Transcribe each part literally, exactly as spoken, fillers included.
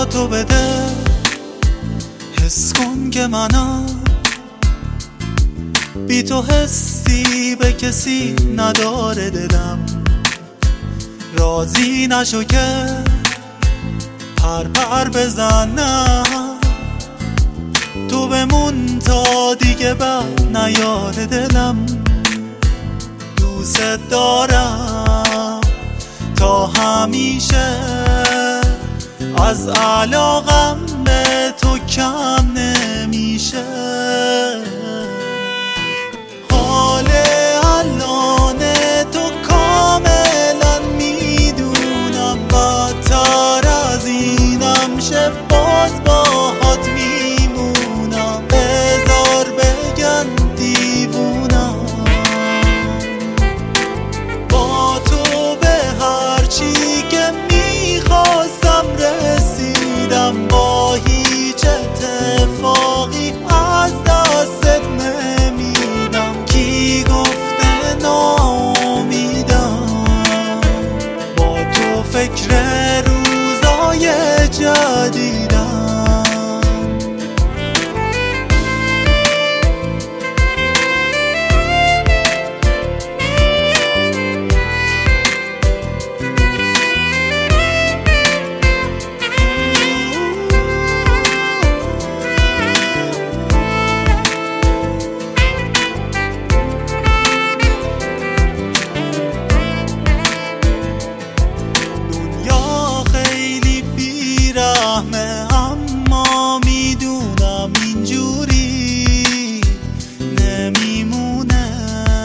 تو بده، حس کن که منم بی تو حسی به کسی نداره دلم. راضی نشو که پر پر بزنم، تو بمون تا دیگه بر نیاد دلم. دوست دارم تا همیشه، از علاقم به تو کم نمیشه. حال الان تو کاملا میدونم، بدتر از اینم شه باز باهات میمونم. بذار بگن دیوونم، با تو به هر چی که میخواستم رسیدم. با هیچ اتفاقی از دستت نمیدم. کی گفته ناامیدم، با تو فکر روزای جدیدم. اما میدونم اینجوری نمیمونه.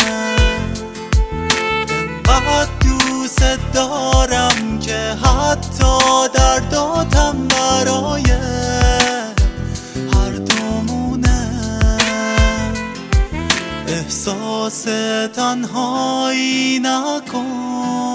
انقدر دوست دارم که حتی درداتم برای هر دومونه. احساس تنهایی نکن،